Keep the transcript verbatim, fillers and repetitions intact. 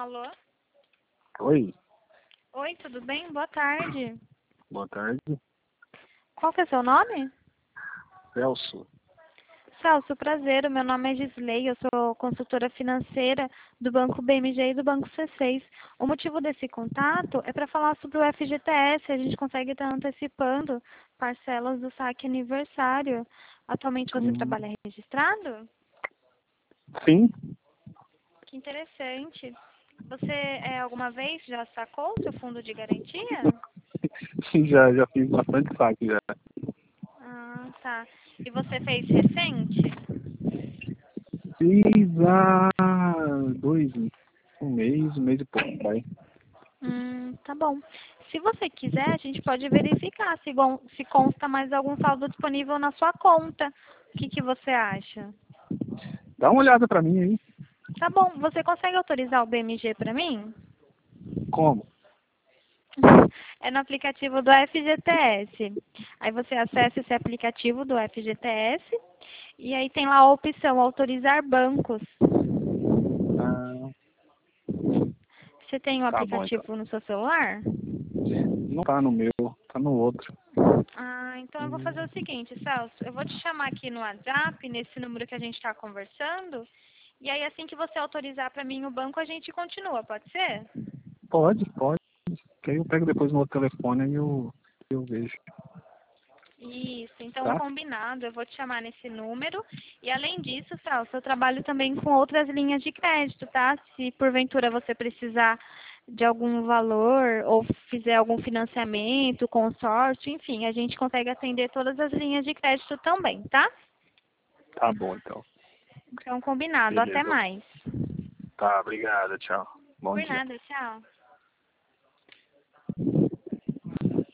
Alô? Oi, Oi, tudo bem? Boa tarde. boa tarde. Qual que é seu nome? Celso. Celso, prazer. O meu nome é Gisley, eu sou consultora financeira do Banco B M G e do Banco C seis. O motivo desse contato é para falar sobre o F G T S. A gente consegue estar antecipando parcelas do saque aniversário. Atualmente você Hum, trabalha registrado? sim, Que interessante. Você é, alguma vez já sacou o seu fundo de garantia? já, já fiz bastante saque já. Ah, tá. E você fez recente? Fiz há dois, um mês, um mês e pouco, vai. Hum, tá bom. Se você quiser, a gente pode verificar se, gon- se consta mais algum saldo disponível na sua conta. O que que você acha? Dá uma olhada pra mim aí. Tá bom. Você consegue autorizar o B M G para mim? Como? É no aplicativo do F G T S. Aí você acessa esse aplicativo do F G T S e aí tem lá a opção autorizar bancos. Ah, Você tem o tá bom então. aplicativo no seu celular? Não tá no meu, tá no outro. Ah, então eu vou fazer Hum, o seguinte, Celso. Eu vou te chamar aqui no WhatsApp, nesse número que a gente está conversando. E aí, assim que você autorizar para mim o banco, a gente continua, pode ser? Pode, pode. Que aí eu pego depois no outro telefone e eu, eu vejo, Isso, então tá? combinado. Eu vou te chamar nesse número. E além disso, Celso, eu trabalho também com outras linhas de crédito, tá? Se porventura você precisar de algum valor ou fizer algum financiamento, consórcio, enfim, a gente consegue atender todas as linhas de crédito também, tá? Tá bom então. Então, combinado. Até Beleza. mais. Tá, obrigado, tchau. Bom Por dia. nada, tchau.